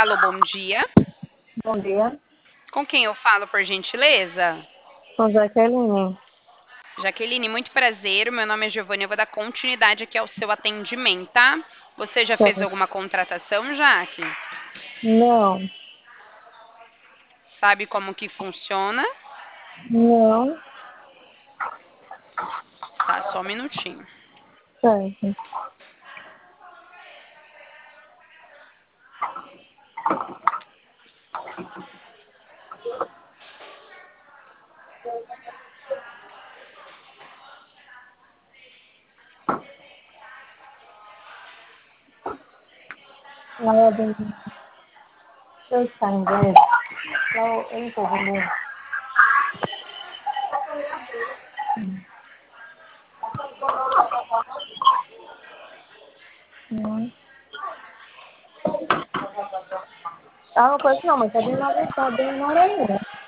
Alô, bom dia. Bom dia, Com quem eu falo, por gentileza? com Jaqueline. Jaqueline, muito prazer. Meu nome é Giovanni. Eu vou dar continuidade aqui ao seu atendimento, tá? Você já fez Certo. alguma contratação, Jaque? Não, Sabe como que funciona? não, Tá, só um minutinho. certo. Lá dentro. Eu está em inglês. Lá eu não estou vendo. Não. Ah, não conheço não, mas tá bem na hora ainda.